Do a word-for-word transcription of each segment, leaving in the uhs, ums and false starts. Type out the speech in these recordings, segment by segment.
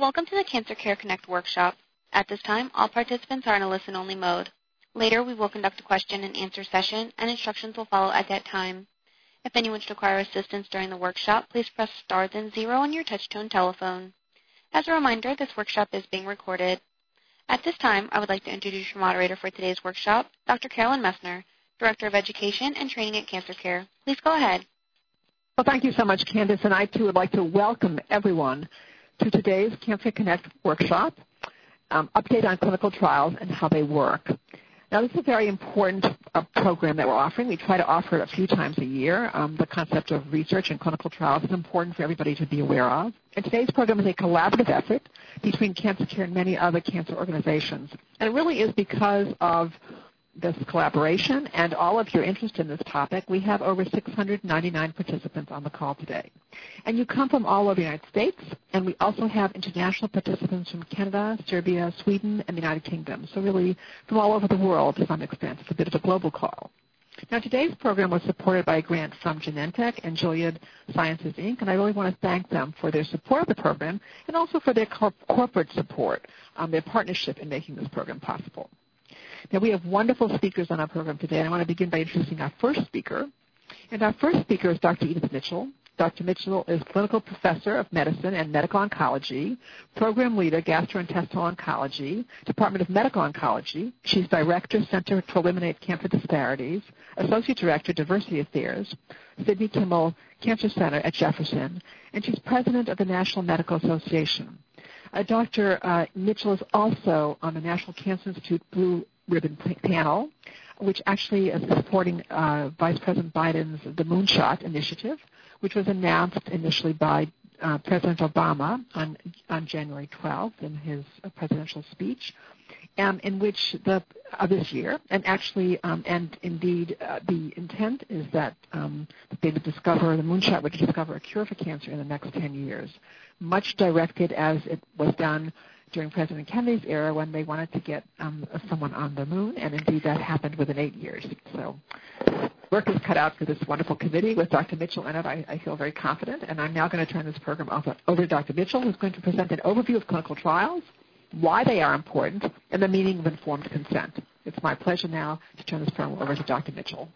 Welcome to the Cancer Care Connect workshop. At this time, all participants are in a listen-only mode. Later, we will conduct a question-and-answer session, and instructions will follow at that time. If anyone should require assistance during the workshop, please press star then zero on your touch-tone telephone. As a reminder, this workshop is being recorded. At this time, I would like to introduce your moderator for today's workshop, Doctor Carolyn Messner, Director of Education and Training at Cancer Care. Please go ahead. Well, thank you so much, Candace, and I, too, would like to welcome everyone to today's Cancer Connect workshop, um, update on clinical trials and how they work. Now, this is a very important uh, program that we're offering. We try to offer it a few times a year. Um, the concept of research and clinical trials is important for everybody to be aware of. And today's program is a collaborative effort between Cancer Care and many other cancer organizations. And it really is because of this collaboration and all of your interest in this topic. We have over six hundred ninety-nine participants on the call today. And you come from all over the United States, and we also have international participants from Canada, Serbia, Sweden, and the United Kingdom. So really from all over the world to some extent. It's a bit of a global call. Now, today's program was supported by a grant from Genentech and Gilead Sciences, Incorporated, and I really want to thank them for their support of the program and also for their corp- corporate support, um, their partnership in making this program possible. Now, we have wonderful speakers on our program today, and I want to begin by introducing our first speaker. And our first speaker is Doctor Edith Mitchell. Doctor Mitchell is Clinical Professor of Medicine and Medical Oncology, Program Leader, Gastrointestinal Oncology, Department of Medical Oncology. She's Director, Center to Eliminate Cancer Disparities, Associate Director, Diversity Affairs, Sidney Kimmel Cancer Center at Jefferson, and she's President of the National Medical Association. Uh, Doctor Uh, Mitchell is also on the National Cancer Institute Blue Ribbon panel, which actually is supporting uh, Vice President Biden's The Moonshot Initiative, which was announced initially by uh, President Obama on, on January twelfth in his uh, presidential speech, um, in which the uh, this year, and actually, um, and indeed, uh, the intent is that, um, that they would discover, the Moonshot would discover a cure for cancer in the next ten years, much directed as it was done during President Kennedy's era when they wanted to get um, someone on the moon, and indeed that happened within eight years. So work is cut out for this wonderful committee with Doctor Mitchell in it. I, I feel very confident, and I'm now going to turn this program over, over to Doctor Mitchell, who's going to present an overview of clinical trials, why they are important, and the meaning of informed consent. It's my pleasure now to turn this program over to Doctor Mitchell.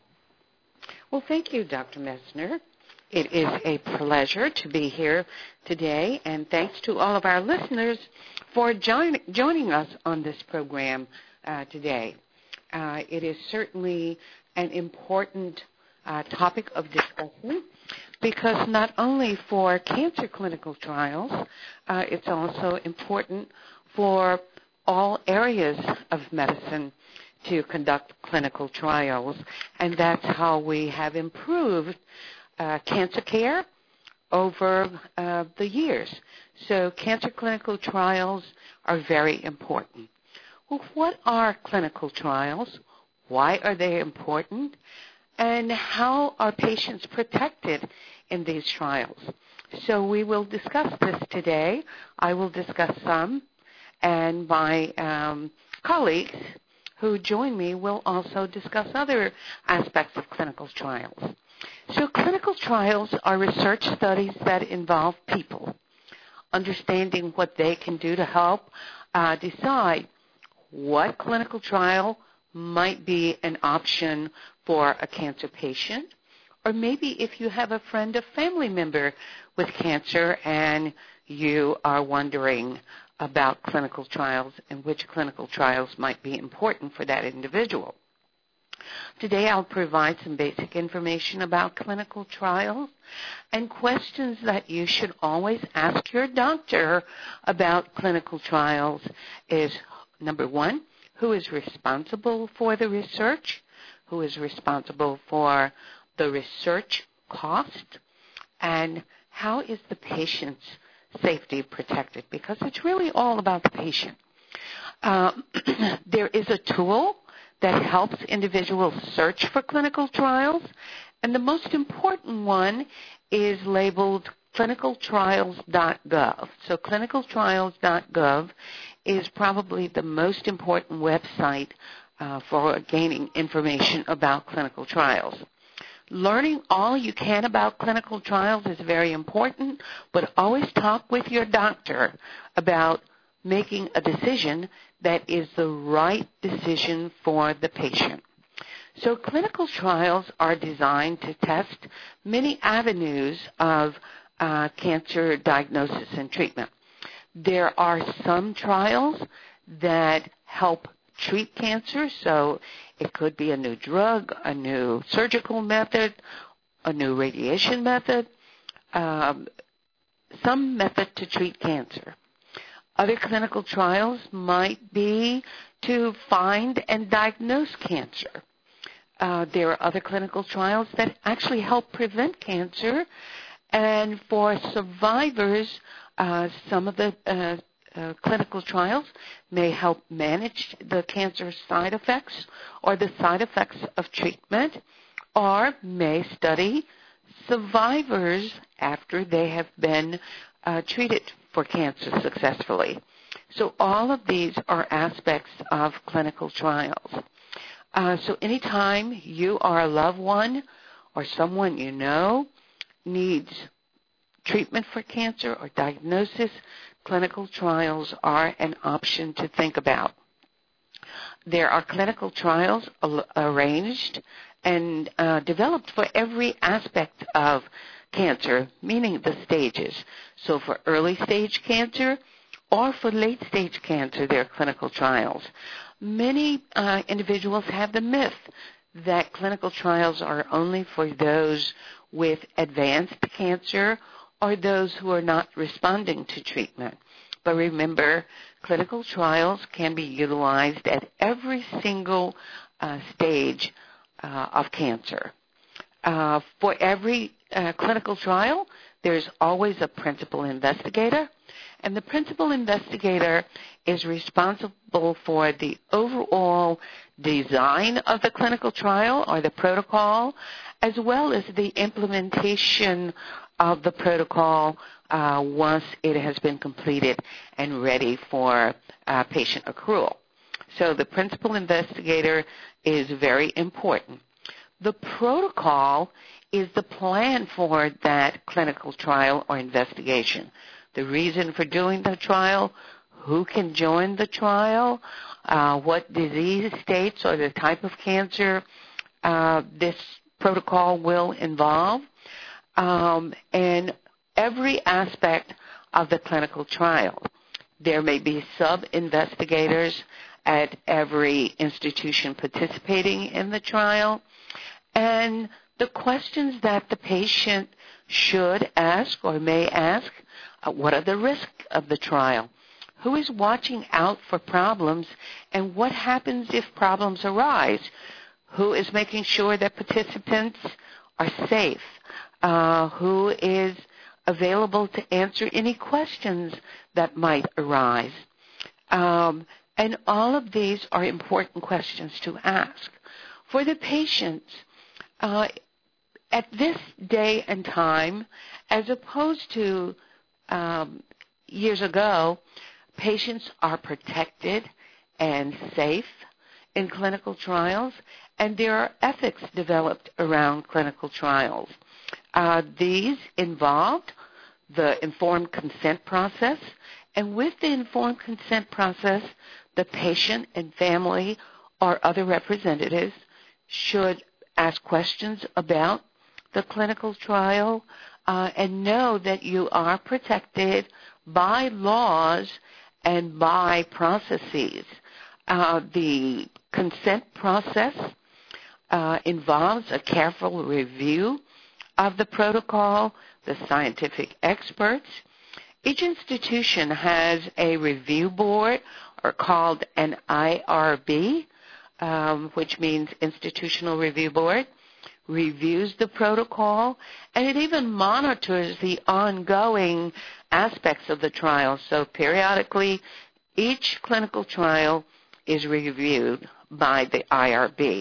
Well, thank you, Doctor Messner. It is a pleasure to be here today, and thanks to all of our listeners for join, joining us on this program uh, today. Uh, it is certainly an important uh, topic of discussion because not only for cancer clinical trials, uh, it's also important for all areas of medicine to conduct clinical trials, and that's how we have improved Uh, cancer care over uh, the years. So cancer clinical trials are very important. Well, what are clinical trials? Why are they important? And how are patients protected in these trials? So we will discuss this today. I will discuss some, and my um, colleagues who join me will also discuss other aspects of clinical trials. So clinical trials are research studies that involve people, understanding what they can do to help uh, decide what clinical trial might be an option for a cancer patient, or maybe if you have a friend or family member with cancer and you are wondering about clinical trials and which clinical trials might be important for that individual. Today I'll provide some basic information about clinical trials and questions that you should always ask your doctor about clinical trials is, number one, who is responsible for the research, who is responsible for the research cost, and how is the patient's safety protected, because it's really all about the patient. Uh, there is a tool that helps individuals search for clinical trials, and the most important one is labeled clinical trials dot gov. So clinical trials dot gov is probably the most important website uh, for gaining information about clinical trials. Learning all you can about clinical trials is very important, but always talk with your doctor about making a decision that is the right decision for the patient. So clinical trials are designed to test many avenues of uh, cancer diagnosis and treatment. There are some trials that help treat cancer, so it could be a new drug, a new surgical method, a new radiation method, um, some method to treat cancer. Other clinical trials might be to find and diagnose cancer. Uh, there are other clinical trials that actually help prevent cancer, and for survivors, uh, some of the uh, Uh, clinical trials may help manage the cancer side effects or the side effects of treatment, or may study survivors after they have been uh, treated for cancer successfully. So all of these are aspects of clinical trials. Uh, so anytime you or a loved one or someone you know needs treatment for cancer or diagnosis, clinical trials are an option to think about. There are clinical trials arranged and uh, developed for every aspect of cancer, meaning the stages. So for early stage cancer or for late stage cancer, there are clinical trials. Many uh, individuals have the myth that clinical trials are only for those with advanced cancer or those who are not responding to treatment. But remember, clinical trials can be utilized at every single uh, stage uh, of cancer. Uh, for every uh, clinical trial, there's always a principal investigator, and the principal investigator is responsible for the overall design of the clinical trial or the protocol, as well as the implementation of the protocol uh, once it has been completed and ready for uh, patient accrual. So the principal investigator is very important. The protocol is the plan for that clinical trial or investigation. The reason for doing the trial, who can join the trial, uh, what disease states or the type of cancer uh, this protocol will involve, um, and every aspect of the clinical trial. There may be sub-investigators at every institution participating in the trial, and the questions that the patient should ask or may ask, uh, what are the risks of the trial? Who is watching out for problems, and what happens if problems arise? Who is making sure that participants are safe? Uh, who is available to answer any questions that might arise? Um, and all of these are important questions to ask. For the patients, uh, at this day and time, as opposed to um, years ago, patients are protected and safe in clinical trials, and there are ethics developed around clinical trials. Uh, these involved the informed consent process, and with the informed consent process, the patient and family or other representatives should ask questions about the clinical trial uh, and know that you are protected by laws and by processes. Uh, the consent process uh, involves a careful review of the protocol, the scientific experts. Each institution has a review board, or called an I R B, um, which means Institutional Review Board, reviews the protocol, and it even monitors the ongoing aspects of the trial. So periodically, each clinical trial is reviewed by the I R B.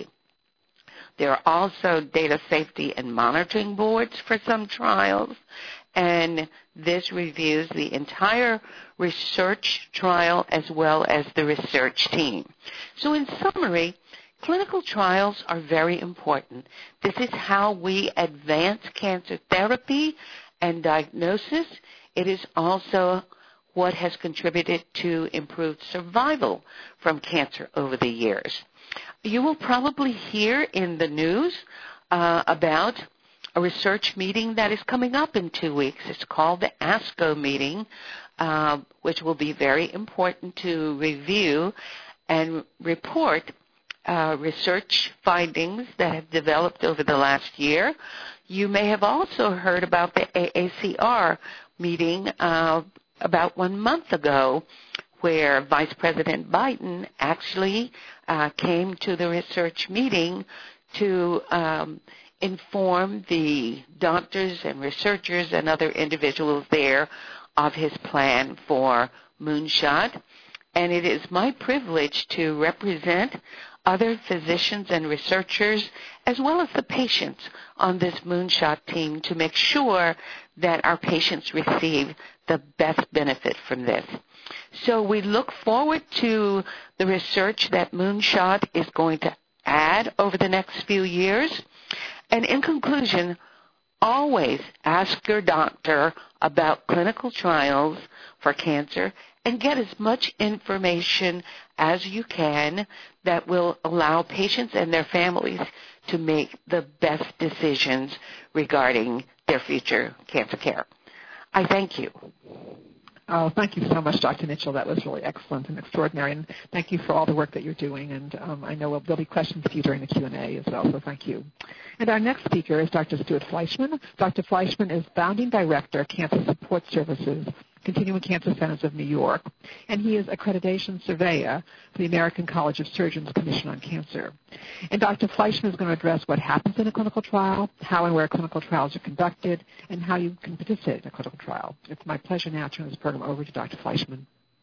There are also data safety and monitoring boards for some trials, and this reviews the entire research trial as well as the research team. So in summary, Clinical trials are very important. This is how we advance cancer therapy and diagnosis. It is also what has contributed to improved survival from cancer over the years. You will probably hear in the news uh, about a research meeting that is coming up in two weeks. It's called the ASCO meeting, uh, which will be very important to review and report uh, research findings that have developed over the last year. You may have also heard about the A A C R meeting uh, about one month ago, where Vice President Biden actually uh, came to the research meeting to um, inform the doctors and researchers and other individuals there of his plan for Moonshot. And it is my privilege to represent other physicians and researchers as well as the patients on this Moonshot team to make sure that our patients receive the best benefit from this. So we look forward to the research that Moonshot is going to add over the next few years. And in conclusion, always ask your doctor about clinical trials for cancer and get as much information as you can that will allow patients and their families to make the best decisions regarding their future cancer care. I thank you. Oh, thank you so much, Doctor Mitchell. That was really excellent and extraordinary. And thank you for all the work that you're doing. And um, I know there'll be questions for you during the Q and A as well, so thank you. And our next speaker is Doctor Stuart Fleischman. Doctor Fleischman is Founding Director, Cancer Support Services, Continuing Cancer Centers of New York, and he is Accreditation Surveyor for the American College of Surgeons Commission on Cancer. And Doctor Fleischman is going to address what happens in a clinical trial, how and where clinical trials are conducted, and how you can participate in a clinical trial. It's my pleasure now to turn this program over to Doctor Fleischman.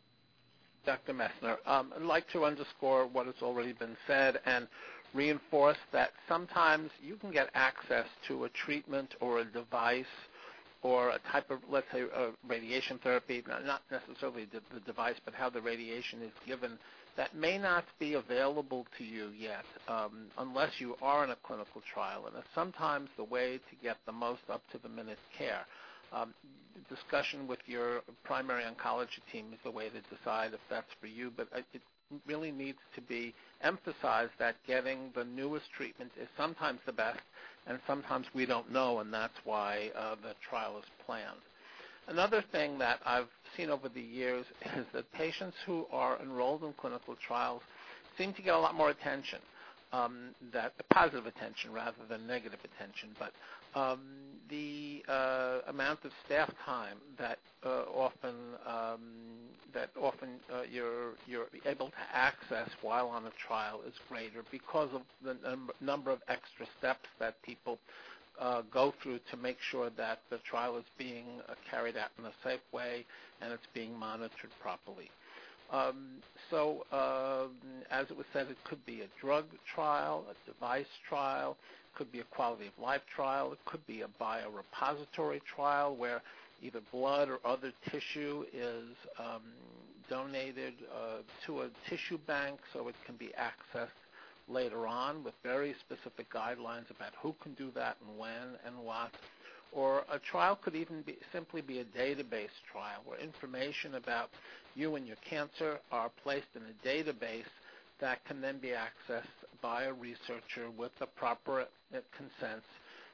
Doctor Messner, um, I'd like to underscore what has already been said and reinforce that sometimes you can get access to a treatment or a device or a type of, let's say, uh, radiation therapy, not necessarily the, the device, but how the radiation is given, that may not be available to you yet um, unless you are in a clinical trial. And it's sometimes the way to get the most up-to-the-minute care. Um, discussion with your primary oncology team is the way to decide if that's for you, but it really needs to be emphasized that getting the newest treatment is sometimes the best, and sometimes we don't know, and that's why uh, the trial is planned. Another thing that I've seen over the years is that patients who are enrolled in clinical trials seem to get a lot more attention, um, that positive attention rather than negative attention. But um, the uh, amount of staff time that uh, often um, that often uh, you're you're able to access while on a trial is greater because of the num- number of extra steps that people uh, go through to make sure that the trial is being uh, carried out in a safe way and it's being monitored properly. Um, so, uh, as it was said, it could be a drug trial, a device trial, could be a quality of life trial, it could be a biorepository trial where either blood or other tissue is um, donated uh, to a tissue bank so it can be accessed later on with very specific guidelines about who can do that and when and what. Or a trial could even be simply be a database trial where information about you and your cancer are placed in a database that can then be accessed by a researcher with the proper consents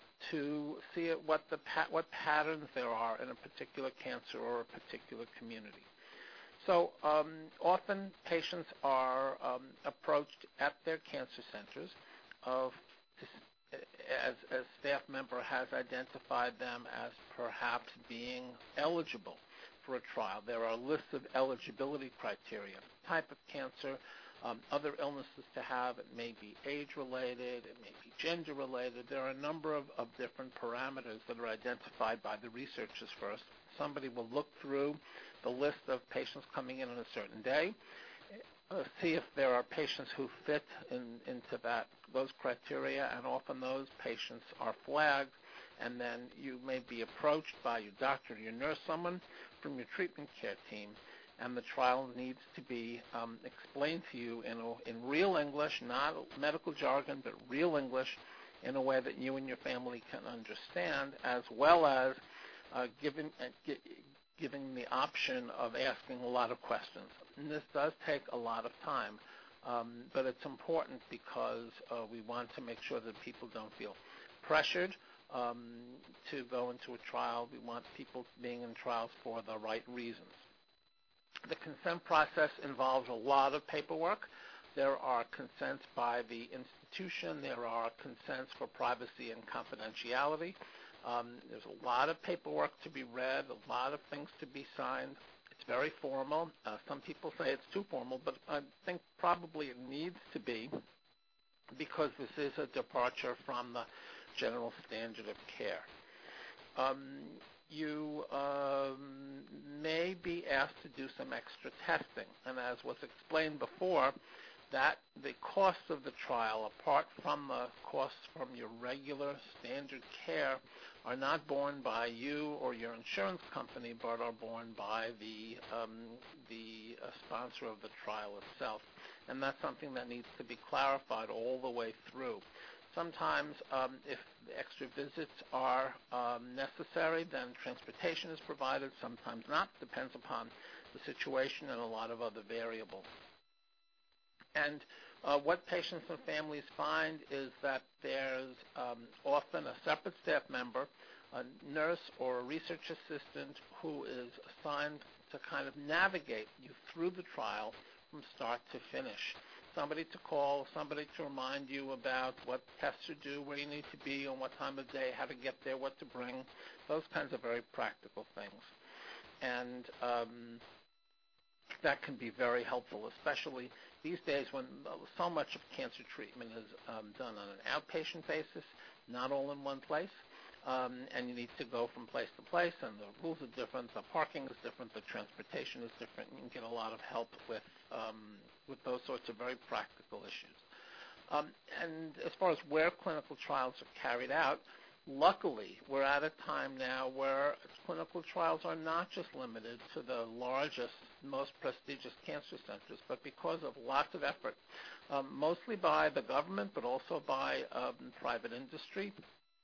to see what the what patterns there are in a particular cancer or a particular community. So um, often patients are um, approached at their cancer centers of as a staff member has identified them as perhaps being eligible for a trial. There are lists of eligibility criteria, type of cancer, um, other illnesses to have. It may be age-related. It may be gender-related. There are a number of, of different parameters that are identified by the researchers first. Somebody will look through the list of patients coming in on a certain day, Uh, see if there are patients who fit in, into that those criteria, and often those patients are flagged, and then you may be approached by your doctor or your nurse, someone from your treatment care team, and the trial needs to be um, explained to you in, a, in real English, not medical jargon, but real English in a way that you and your family can understand, as well as uh, giving, uh, gi- giving the option of asking a lot of questions. And this does take a lot of time, um, but it's important because uh, we want to make sure that people don't feel pressured um, to go into a trial. We want people being in trials for the right reasons. The consent process involves a lot of paperwork. There are consents by the institution. There are consents for privacy and confidentiality. Um, there's a lot of paperwork to be read, a lot of things to be signed. It's very formal. Uh, some people say it's too formal, but I think probably it needs to be because this is a departure from the general standard of care. Um, you um, may be asked to do some extra testing, and as was explained before, that the cost of the trial, apart from the costs from your regular standard care, are not borne by you or your insurance company, but are borne by the um, the uh, sponsor of the trial itself. And that's something that needs to be clarified all the way through. Sometimes, um, if the extra visits are um, necessary, then transportation is provided. Sometimes not. Depends upon the situation and a lot of other variables. And uh, what patients and families find is that there's um, often a separate staff member, a nurse or a research assistant who is assigned to kind of navigate you through the trial from start to finish. Somebody to call, somebody to remind you about what tests to do, where you need to be, on what time of day, how to get there, what to bring, those kinds of very practical things. And um, that can be very helpful, especially these days when so much of cancer treatment is um, done on an outpatient basis, not all in one place. Um, and you need to go from place to place, and the rules are different, the parking is different, the transportation is different, and you can get a lot of help with um, with those sorts of very practical issues. Um, and as far as where clinical trials are carried out, luckily we're at a time now where clinical trials are not just limited to the largest, most prestigious cancer centers, but because of lots of effort, um, mostly by the government, but also by um, private industry.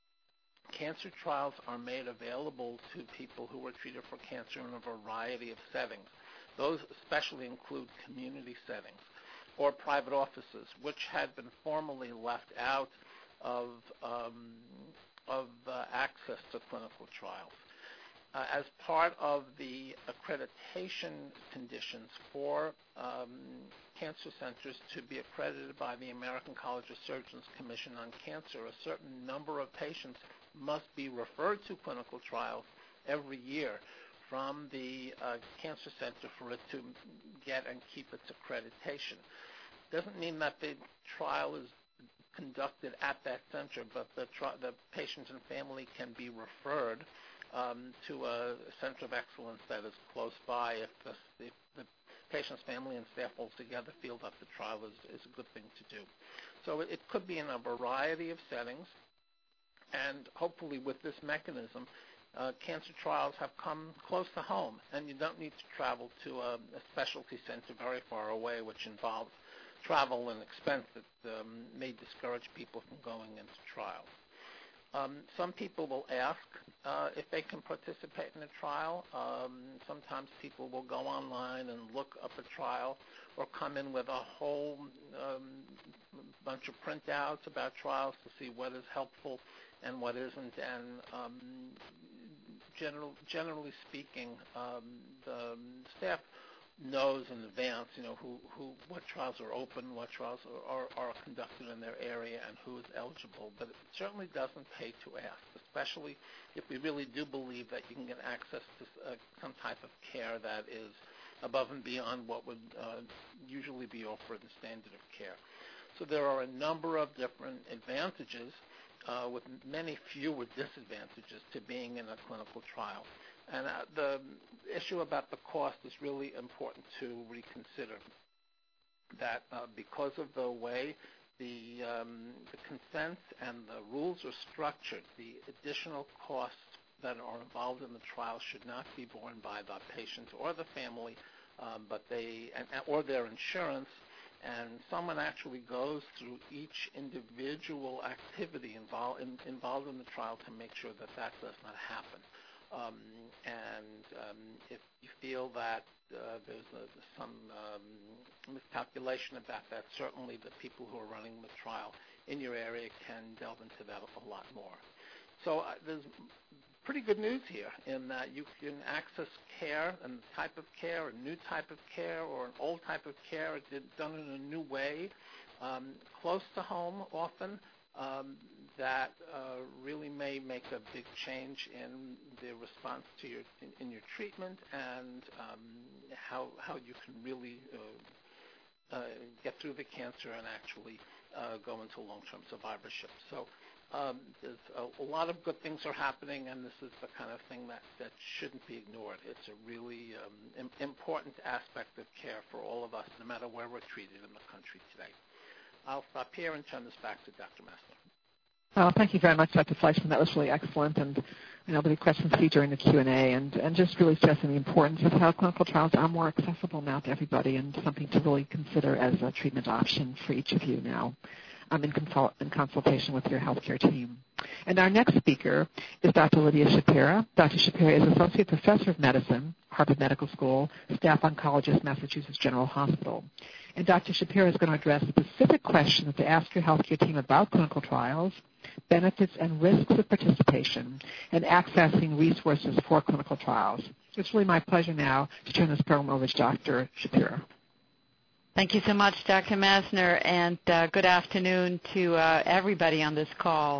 Cancer trials are made available to people who are treated for cancer in a variety of settings. Those especially include community settings or private offices, which had been formerly left out of, um, of uh, access to clinical trials. Uh, as part of the accreditation conditions for um, cancer centers to be accredited by the American College of Surgeons Commission on Cancer, a certain number of patients must be referred to clinical trials every year from the uh, cancer center for it to get and keep its accreditation. Doesn't mean that the trial is conducted at that center, but the, tri- the patient and family can be referred um, to a center of excellence that is close by if the, if the patient's family and staff altogether feel that the trial is, is a good thing to do. So it, it could be in a variety of settings. And hopefully with this mechanism, uh, cancer trials have come close to home, and you don't need to travel to a, a specialty center very far away, which involves travel and expense that um, may discourage people from going into trials. Um, some people will ask uh, if they can participate in a trial. Um, sometimes people will go online and look up a trial or come in with a whole um, bunch of printouts about trials to see what is helpful and what isn't. And um, general, generally speaking, um, the staff knows in advance, you know, who, who, what trials are open, what trials are, are, are conducted in their area, and who is eligible. But it certainly doesn't pay to ask, especially if we really do believe that you can get access to uh, some type of care that is above and beyond what would uh, usually be offered in standard of care. So there are a number of different advantages uh, with many fewer disadvantages to being in a clinical trial. And uh, the issue about the cost is really important to reconsider. That uh, because of the way the, um, the consents and the rules are structured, the additional costs that are involved in the trial should not be borne by the patient or the family, um, but they and, or their insurance, and someone actually goes through each individual activity involved in, involved in the trial to make sure that that does not happen. Um, and um, if you feel that uh, there's a, some um, miscalculation about that, certainly the people who are running the trial in your area can delve into that a lot more. So uh, there's pretty good news here in that you can access care and type of care, a new type of care or an old type of care done in a new way, um, close to home often, um, that uh, really may make a big change in the response to your in, in your treatment and um, how how you can really uh, uh, get through the cancer and actually uh, go into long-term survivorship. So. Um, there's a, a lot of good things are happening, and this is the kind of thing that, that shouldn't be ignored. It's a really um, im- important aspect of care for all of us, no matter where we're treated in the country today. I'll stop here and turn this back to Doctor Messner. Oh, thank you very much, Doctor Fleischman. That was really excellent, and you know, there'll be questions for you during the Q and A, and, and just really stressing the importance of how clinical trials are more accessible now to everybody and something to really consider as a treatment option for each of you now. Um, in, consult, in consultation with your healthcare team. And our next speaker is Doctor Lydia Shapira. Doctor Shapira is Associate Professor of Medicine, Harvard Medical School, Staff Oncologist, Massachusetts General Hospital. And Doctor Shapira is going to address specific questions to ask your healthcare team about clinical trials, benefits and risks of participation, and accessing resources for clinical trials. It's really my pleasure now to turn this program over to Doctor Shapira. Thank you so much, Doctor Messner, and uh, good afternoon to uh, everybody on this call.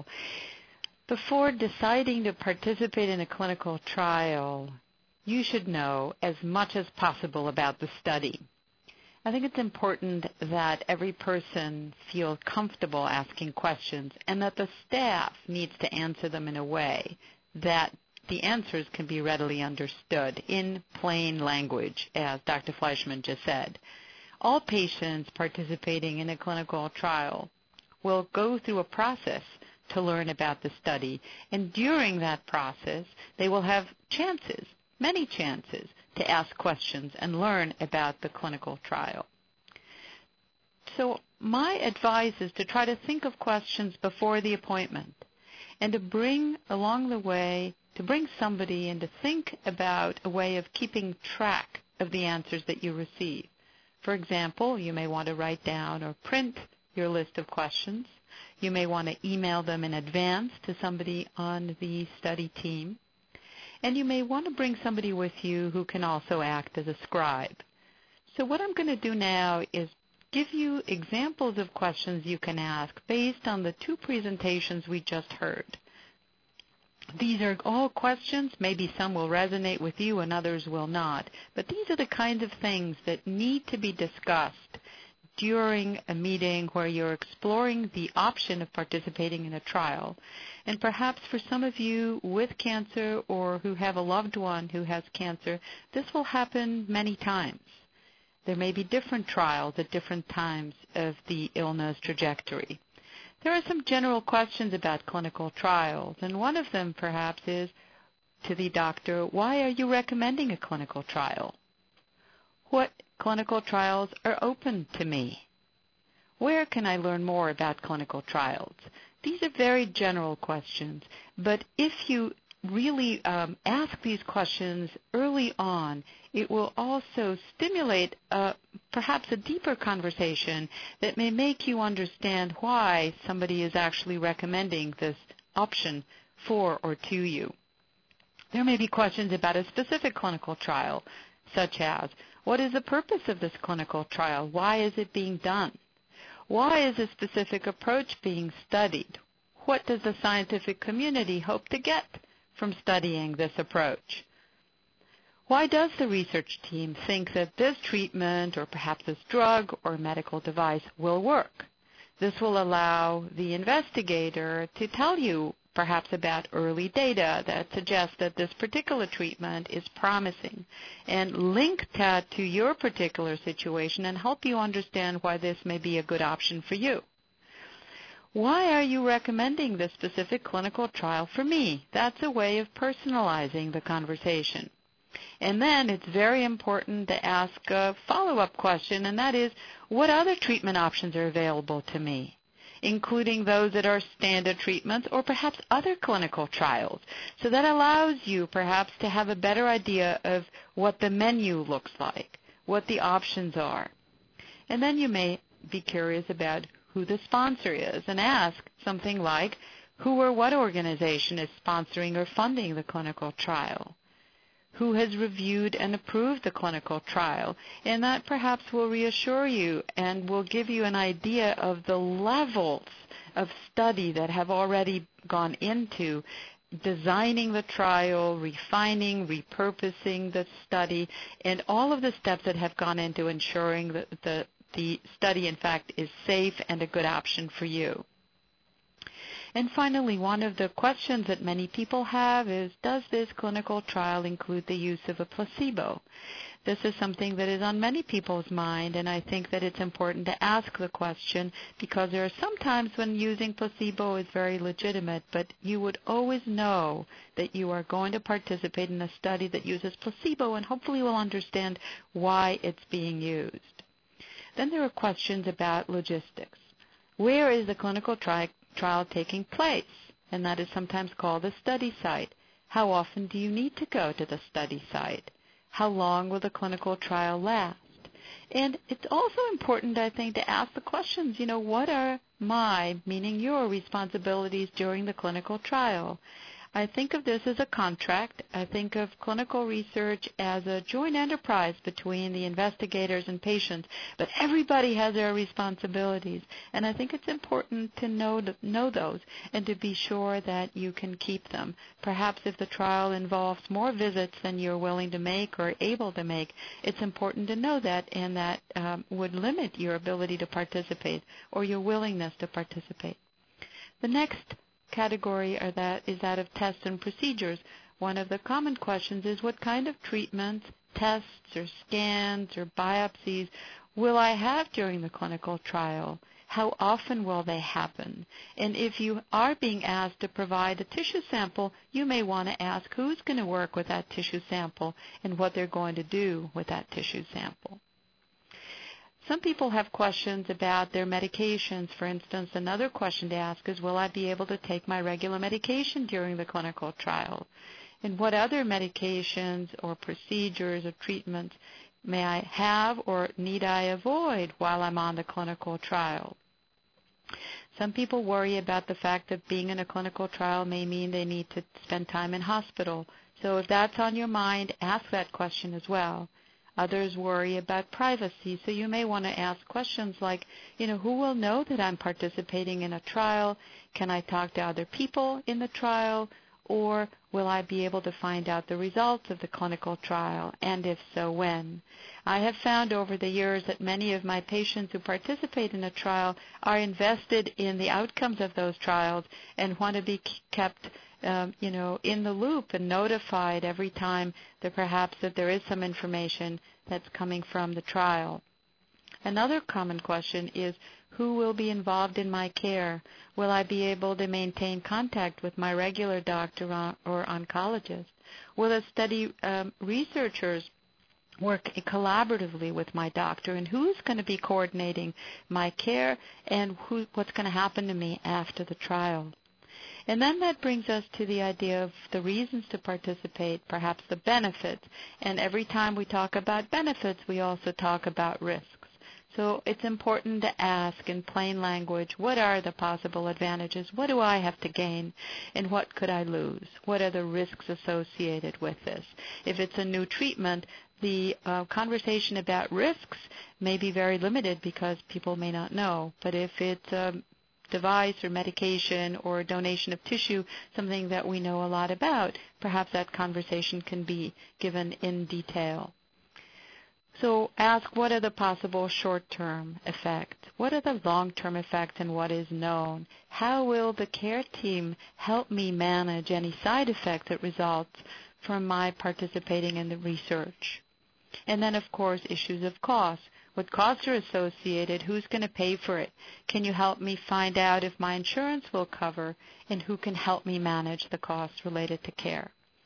Before deciding to participate in a clinical trial, you should know as much as possible about the study. I think it's important that every person feel comfortable asking questions and that the staff needs to answer them in a way that the answers can be readily understood in plain language, as Doctor Fleischman just said. All patients participating in a clinical trial will go through a process to learn about the study, and during that process, they will have chances, many chances, to ask questions and learn about the clinical trial. So my advice is to try to think of questions before the appointment and to bring along the way, to bring somebody in to think about a way of keeping track of the answers that you receive. For example, you may want to write down or print your list of questions. You may want to email them in advance to somebody on the study team. And you may want to bring somebody with you who can also act as a scribe. So what I'm going to do now is give you examples of questions you can ask based on the two presentations we just heard. These are all questions. Maybe some will resonate with you and others will not. But these are the kinds of things that need to be discussed during a meeting where you're exploring the option of participating in a trial. And perhaps for some of you with cancer or who have a loved one who has cancer, this will happen many times. There may be different trials at different times of the illness trajectory. There are some general questions about clinical trials, and one of them perhaps is to the doctor, why are you recommending a clinical trial? What clinical trials are open to me? Where can I learn more about clinical trials? These are very general questions, but if you really um, ask these questions early on, it will also stimulate uh, perhaps a deeper conversation that may make you understand why somebody is actually recommending this option for or to you. There may be questions about a specific clinical trial, such as, what is the purpose of this clinical trial? Why is it being done? Why is a specific approach being studied? What does the scientific community hope to get from studying this approach? Why does the research team think that this treatment or perhaps this drug or medical device will work? This will allow the investigator to tell you perhaps about early data that suggests that this particular treatment is promising and link that to your particular situation and help you understand why this may be a good option for you. Why are you recommending this specific clinical trial for me? That's a way of personalizing the conversation. And then it's very important to ask a follow-up question, and that is, what other treatment options are available to me, including those that are standard treatments or perhaps other clinical trials. So that allows you perhaps to have a better idea of what the menu looks like, what the options are. And then you may be curious about who the sponsor is and ask something like, who or what organization is sponsoring or funding the clinical trial? Who has reviewed and approved the clinical trial? And that perhaps will reassure you and will give you an idea of the levels of study that have already gone into designing the trial, refining, repurposing the study, and all of the steps that have gone into ensuring that the, the study, in fact, is safe and a good option for you. And finally, one of the questions that many people have is, does this clinical trial include the use of a placebo? This is something that is on many people's mind, and I think that it's important to ask the question because there are some times when using placebo is very legitimate, but you would always know that you are going to participate in a study that uses placebo, and hopefully will understand why it's being used. Then there are questions about logistics. Where is the clinical trial? trial taking place, and that is sometimes called a study site. How often do you need to go to the study site? How long will the clinical trial last? And it's also important, I think, to ask the questions, you know, what are my, meaning your, responsibilities during the clinical trial? I think of this as a contract. I think of clinical research as a joint enterprise between the investigators and patients, but everybody has their responsibilities, and I think it's important to know, to know those and to be sure that you can keep them. Perhaps if the trial involves more visits than you're willing to make or able to make, it's important to know that, and that um, would limit your ability to participate or your willingness to participate. The next category are that is that of tests and procedures. One of the common questions is, what kind of treatments, tests or scans or biopsies will I have during the clinical trial? How often will they happen? And if you are being asked to provide a tissue sample, you may want to ask who's going to work with that tissue sample and what they're going to do with that tissue sample. Some people have questions about their medications. For instance, another question to ask is, will I be able to take my regular medication during the clinical trial? And what other medications or procedures or treatments may I have or need I avoid while I'm on the clinical trial? Some people worry about the fact that being in a clinical trial may mean they need to spend time in hospital. So if that's on your mind, ask that question as well. Others worry about privacy, so you may want to ask questions like, you know, who will know that I'm participating in a trial? Can I talk to other people in the trial? Or will I be able to find out the results of the clinical trial, and if so, when? I have found over the years that many of my patients who participate in a trial are invested in the outcomes of those trials and want to be kept Um, you know, in the loop and notified every time that perhaps that there is some information that's coming from the trial. Another common question is, who will be involved in my care? Will I be able to maintain contact with my regular doctor or oncologist? Will the study um, researchers work collaboratively with my doctor, and who's going to be coordinating my care and who, what's going to happen to me after the trial? And then that brings us to the idea of the reasons to participate, perhaps the benefits. And every time we talk about benefits, we also talk about risks. So it's important to ask in plain language, what are the possible advantages? What do I have to gain? And what could I lose? What are the risks associated with this? If it's a new treatment, the uh, conversation about risks may be very limited because people may not know. But if it's um, device or medication or donation of tissue, something that we know a lot about, perhaps that conversation can be given in detail. So ask, what are the possible short-term effects? What are the long-term effects, and what is known? How will the care team help me manage any side effects that result from my participating in the research? And then, of course, issues of cost. What costs are associated? Who's going to pay for it? Can you help me find out if my insurance will cover, and who can help me manage the costs related to care?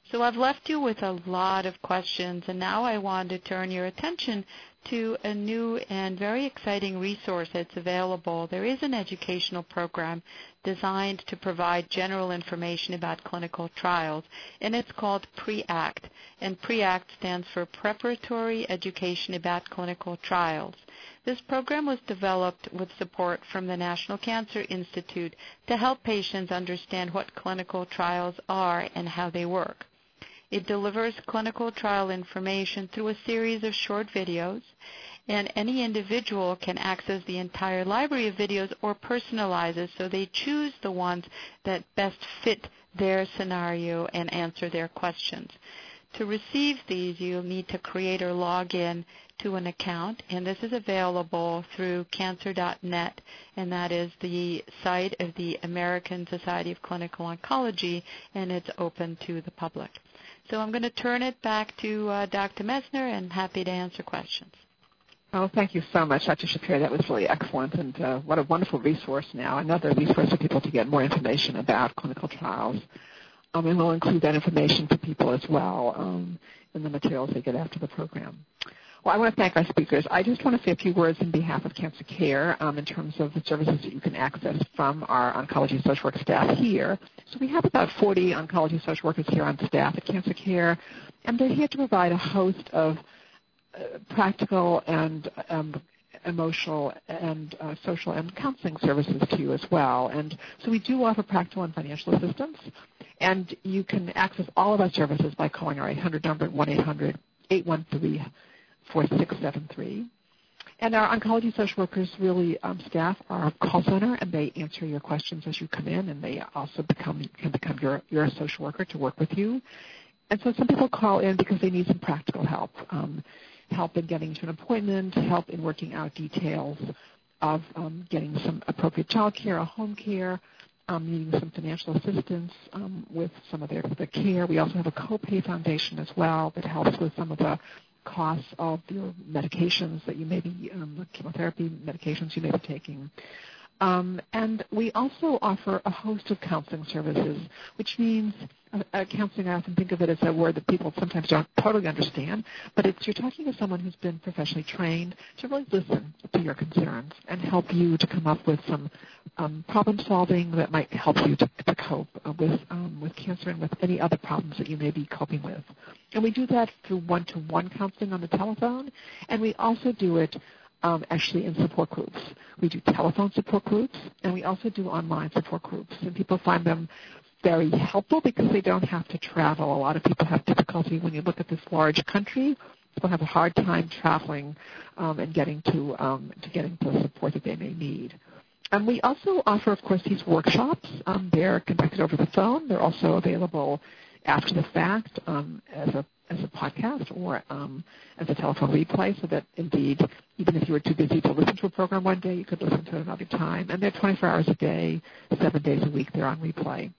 So I've left you with a lot of questions, and now I want to turn your attention to a new and very exciting resource that's available. There is an educational program designed to provide general information about clinical trials, and it's called PREACT. And PREACT stands for Preparatory Education About Clinical Trials. This program was developed with support from the National Cancer Institute to help patients understand what clinical trials are and how they work. It delivers clinical trial information through a series of short videos, and any individual can access the entire library of videos or personalize it, so they choose the ones that best fit their scenario and answer their questions. To receive these, you'll need to create or log in to an account, and this is available through cancer dot net, and that is the site of the American Society of Clinical Oncology, and it's open to the public. So I'm going to turn it back to uh, Doctor Messner, and happy to answer questions. Oh, thank you so much, Doctor Shapiro. That was really excellent, and uh, what a wonderful resource now, another resource for people to get more information about clinical trials. Um, and we'll include that information for people as well um, in the materials they get after the program. Well, I want to thank our speakers. I just want to say a few words on behalf of Cancer Care um, in terms of the services that you can access from our oncology and social work staff here. So we have about forty oncology social workers here on staff at Cancer Care, and they're here to provide a host of uh, practical and um, emotional and uh, social and counseling services to you as well. And so we do offer practical and financial assistance, and you can access all of our services by calling our eight hundred number at one eight hundred eight one three four six seven three. And our oncology social workers really um, staff our call center, and they answer your questions as you come in, and they also become can become your, your social worker to work with you. And so some people call in because they need some practical help, um, help in getting to an appointment, help in working out details of um, getting some appropriate child care or home care, um, needing some financial assistance um, with some of their, their care. We also have a copay foundation as well that helps with some of the costs of your medications that you may be, um, chemotherapy medications you may be taking. Um, and we also offer a host of counseling services, which means uh, uh, counseling, I often think of it as a word that people sometimes don't totally understand, but it's you're talking to someone who's been professionally trained to really listen to your concerns and help you to come up with some um, problem solving that might help you to, to cope uh, with, um, with cancer and with any other problems that you may be coping with. And we do that through one-to-one counseling on the telephone, and we also do it Um, actually in support groups. We do telephone support groups, and we also do online support groups. And people find them very helpful because they don't have to travel. A lot of people have difficulty when you look at this large country. People have a hard time traveling um, and getting to, um, to getting to the support that they may need. And we also offer, of course, these workshops. Um, they're conducted over the phone. They're also available after the fact um, as a as a podcast or um, as a telephone replay, so that indeed, even if you were too busy to listen to a program one day, you could listen to it another time. And they're twenty-four hours a day, seven days a week. They're on replay.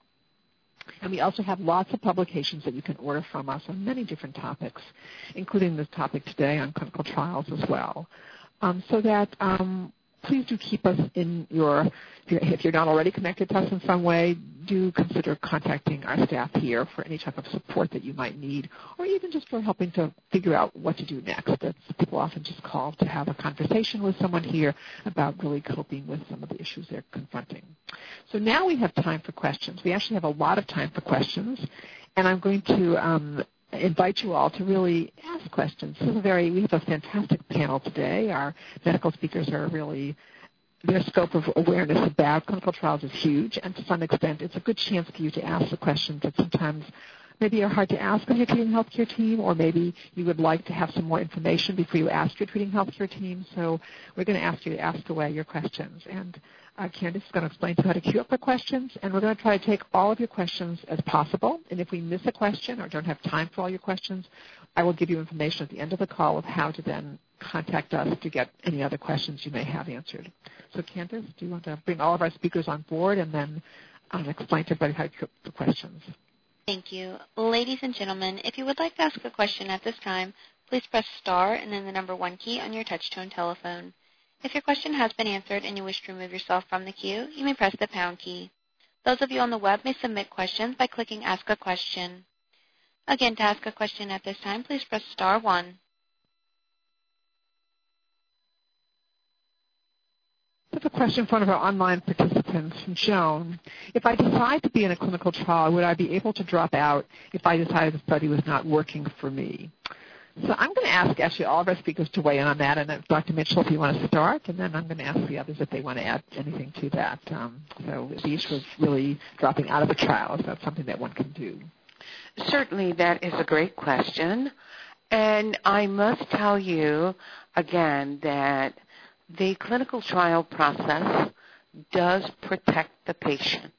And we also have lots of publications that you can order from us on many different topics, including this topic today on clinical trials as well. Um, so that um, please do keep us in your, if you're not already connected to us in some way, do consider contacting our staff here for any type of support that you might need, or even just for helping to figure out what to do next. That's, people often just call to have a conversation with someone here about really coping with some of the issues they're confronting. So now we have time for questions. We actually have a lot of time for questions, and I'm going to um, invite you all to really ask questions. This is a very, we have a fantastic panel today. Our medical speakers are really, their scope of awareness about clinical trials is huge, and to some extent it's a good chance for you to ask the questions that sometimes maybe are hard to ask of your treating healthcare team, or maybe you would like to have some more information before you ask your treating healthcare team. So we're going to ask you to ask away your questions. And uh, Candace is going to explain to you how to queue up the questions, and we're going to try to take all of your questions as possible. And if we miss a question or don't have time for all your questions, I will give you information at the end of the call of how to then contact us to get any other questions you may have answered. So Candace, do you want to bring all of our speakers on board and then um, explain to everybody how to queue up the questions? Thank you. Ladies and gentlemen, if you would like to ask a question at this time, please press star and then the number one key on your touch-tone telephone. If your question has been answered and you wish to remove yourself from the queue, you may press the pound key. Those of you on the web may submit questions by clicking Ask a Question. Again, to ask a question at this time, please press star one. I have a question from one of our online participants, from Joan. If I decide to be in a clinical trial, would I be able to drop out if I decided the study was not working for me? So I'm going to ask actually all of our speakers to weigh in on that, and then Doctor Mitchell, if you want to start, and then I'm going to ask the others if they want to add anything to that. Um, so the issue of really dropping out of a trial, is that something that one can do? Certainly, that is a great question. And I must tell you, again, that the clinical trial process does protect the patient.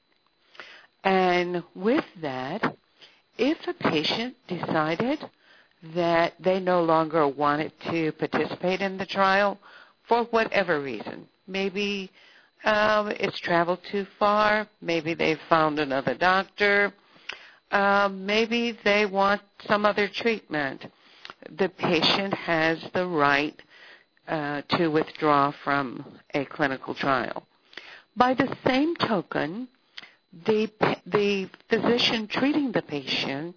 And with that, if a patient decided that they no longer wanted to participate in the trial for whatever reason, maybe um, it's traveled too far, maybe they've found another doctor, um, maybe they want some other treatment, the patient has the right uh, to withdraw from a clinical trial. By the same token, the, the physician treating the patient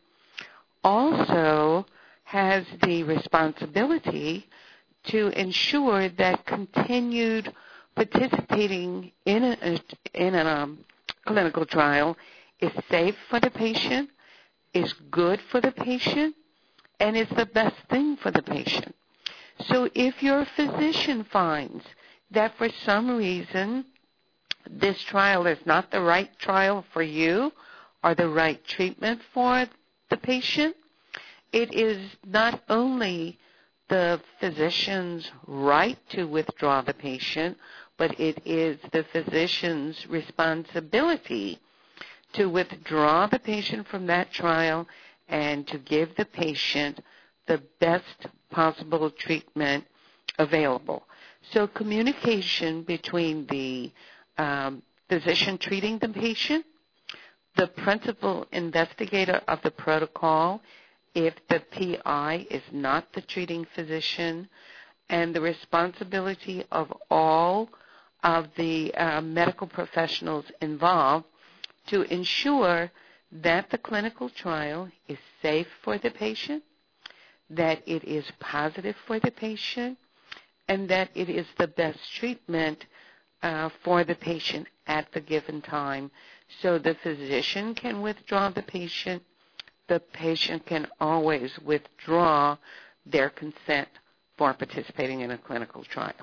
also has the responsibility to ensure that continued participating in a, in a um, clinical trial is safe for the patient, is good for the patient, and is the best thing for the patient. So if your physician finds that for some reason this trial is not the right trial for you or the right treatment for the patient, it is not only the physician's right to withdraw the patient, but it is the physician's responsibility to withdraw the patient from that trial and to give the patient the best possible treatment available. So communication between the um, physician treating the patient, the principal investigator of the protocol, if the P I is not the treating physician, and the responsibility of all of the uh, medical professionals involved to ensure that the clinical trial is safe for the patient, that it is positive for the patient, and that it is the best treatment uh, for the patient at the given time. So the physician can withdraw the patient. The patient can always withdraw their consent for participating in a clinical trial.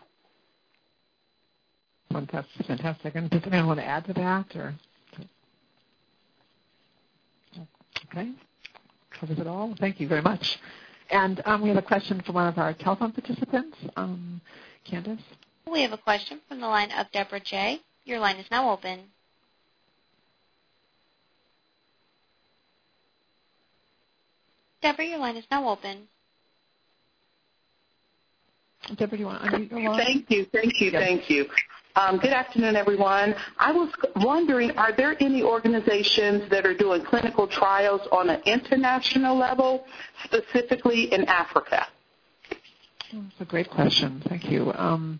Fantastic. Fantastic. And does anyone want to add to that? Or okay, covers it all. Thank you very much. And um, we have a question from one of our telephone participants, um, Candace. We have a question from the line of Deborah J. Your line is now open. Deborah, your line is now open. Deborah, do you want to unmute your line? Thank you, thank you, Yes. thank you. Um, good afternoon, everyone. I was wondering, are there any organizations that are doing clinical trials on an international level, specifically in Africa? Oh, that's a great question. Thank you. Um,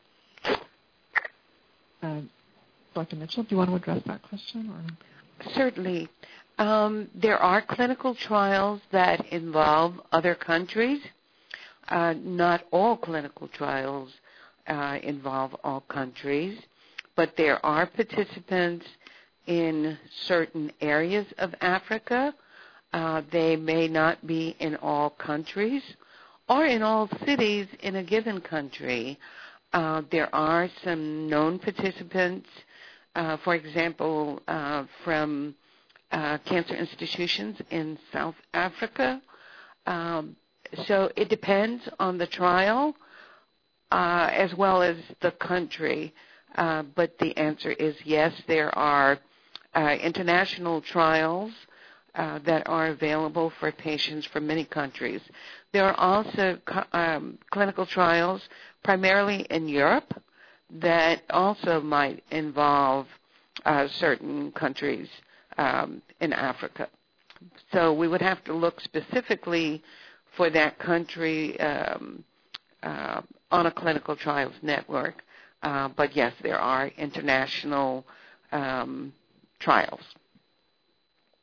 uh, Doctor Mitchell, do you want to address that question? Or? Certainly. Um, there are clinical trials that involve other countries. Uh, not all clinical trials uh, involve all countries, but there are participants in certain areas of Africa. Uh, they may not be in all countries or in all cities in a given country. Uh, there are some known participants, uh, for example, uh, from uh, cancer institutions in South Africa. Um, so it depends on the trial uh, as well as the country. Uh, but the answer is yes, there are uh, international trials uh, that are available for patients from many countries. There are also um, clinical trials primarily in Europe that also might involve uh, certain countries um, in Africa. So we would have to look specifically for that country um, uh, on a clinical trials network. Uh, but yes, there are international um, trials.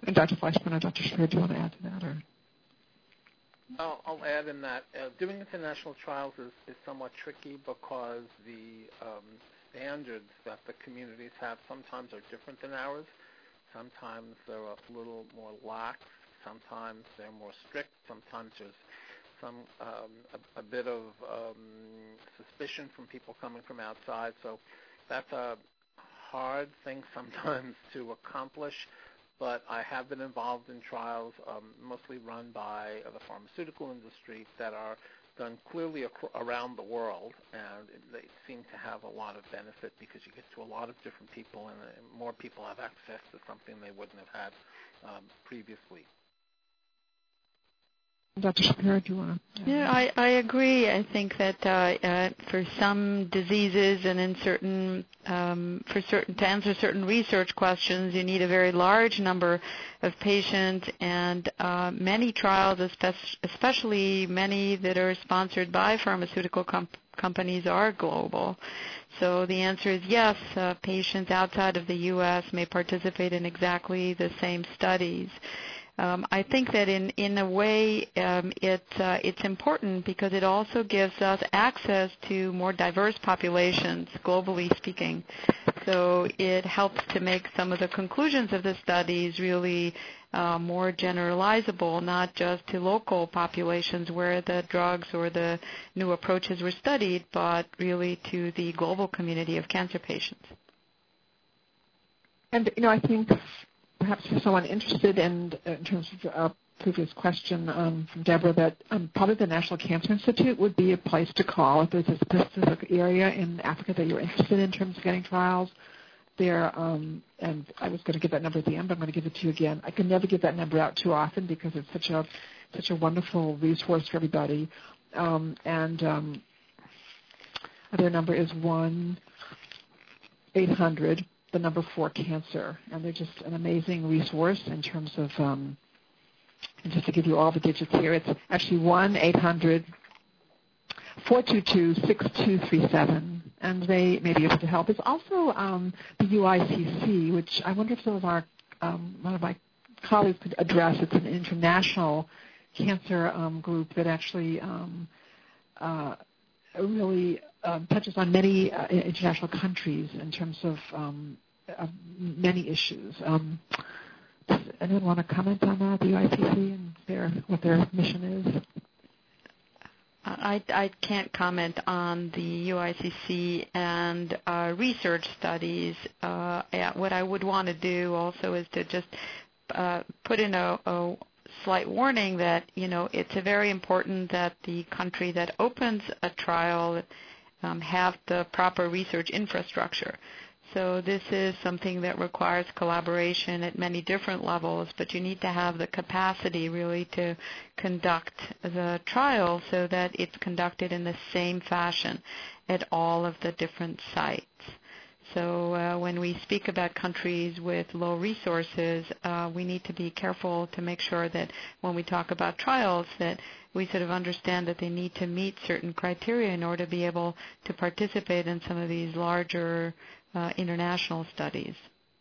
And Doctor Fleischman or Doctor Shapiro, do you want to add to that? Or? I'll, I'll add in that uh, doing international trials is, is somewhat tricky because the um, standards that the communities have sometimes are different than ours. Sometimes they're a little more lax. Sometimes they're more strict. Sometimes there's some um, a, a bit of um, suspicion from people coming from outside. So that's a hard thing sometimes to accomplish. But I have been involved in trials um, mostly run by uh, the pharmaceutical industry that are done clearly ac- around the world, and they seem to have a lot of benefit because you get to a lot of different people, and uh, more people have access to something they wouldn't have had um, previously. Doctor Shapiro, do you want to? Yeah, I, I agree. I think that uh, uh, for some diseases and in certain, um, for certain to answer certain research questions, you need a very large number of patients, and uh, many trials, especially many that are sponsored by pharmaceutical comp- companies, are global. So the answer is yes. Uh, patients outside of the U S may participate in exactly the same studies. Um, I think that in, in a way um, it, uh, it's important because it also gives us access to more diverse populations, globally speaking. So it helps to make some of the conclusions of the studies really uh, more generalizable, not just to local populations where the drugs or the new approaches were studied, but really to the global community of cancer patients. And, you know, I think perhaps for someone interested in, in terms of a previous question um, from Deborah, that um, probably the National Cancer Institute would be a place to call if there's a specific area in Africa that you're interested in in terms of getting trials there. Um, and I was going to give that number at the end, but I'm going to give it to you again. I can never give that number out too often because it's such a such a wonderful resource for everybody. Um, and um, their number is one eight hundred the number four cancer, and they're just an amazing resource in terms of, um, and just to give you all the digits here, it's actually one eight hundred four two two six two three seven, and they may be able to help. It's also um, the U I C C, which I wonder if some of our, um, one of my colleagues could address. It's an international cancer um, group that actually um, uh, really Um, touches on many uh, international countries in terms of, um, of many issues. Um, does anyone want to comment on that, the U I C C, and their, what their mission is? I, I can't comment on the U I C C and uh, research studies. Uh, what I would want to do also is to just uh, put in a, a slight warning that, you know, it's very important that the country that opens a trial Um, have the proper research infrastructure. So this is something that requires collaboration at many different levels, but you need to have the capacity really to conduct the trial so that it's conducted in the same fashion at all of the different sites. So uh, when we speak about countries with low resources, uh, we need to be careful to make sure that when we talk about trials that we sort of understand that they need to meet certain criteria in order to be able to participate in some of these larger uh, international studies.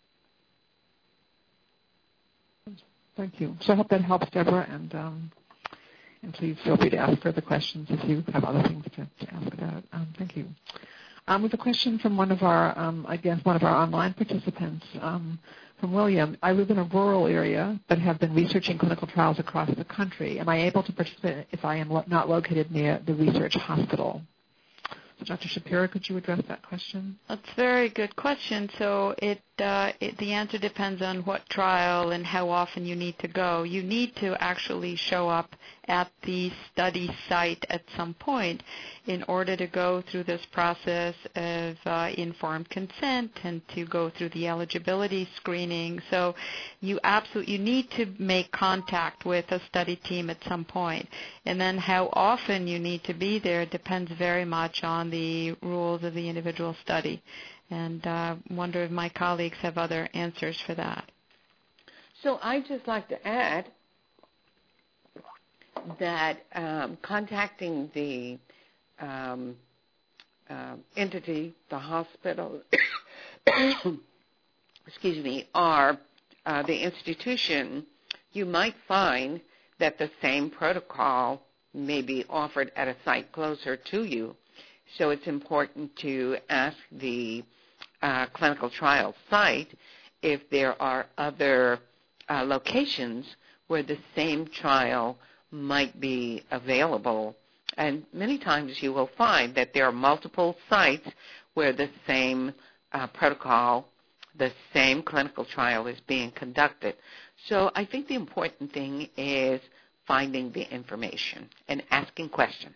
Thank you. So I hope that helps, Deborah, and um, and please feel free to ask further questions if you have other things to, to ask about. Um, thank you. Um, with a question from one of our, um, I guess, one of our online participants, um, from William. I live in a rural area but have been researching clinical trials across the country. Am I able to participate if I am lo- not located near the research hospital? So Doctor Shapiro, could you address that question? That's a very good question. So it, uh, it, the answer depends on what trial and how often you need to go. You need to actually show up at the study site at some point in order to go through this process of uh, informed consent and to go through the eligibility screening. So you absolutely you need to make contact with a study team at some point. And then how often you need to be there depends very much on the rules of the individual study. And I uh, wonder if my colleagues have other answers for that. So I'd just like to add that um, contacting the um, uh, entity, the hospital, excuse me, or uh, the institution, you might find that the same protocol may be offered at a site closer to you. So it's important to ask the uh, clinical trial site if there are other uh, locations where the same trial might be available. And many times you will find that there are multiple sites where the same uh, protocol, the same clinical trial is being conducted. So I think the important thing is finding the information and asking questions.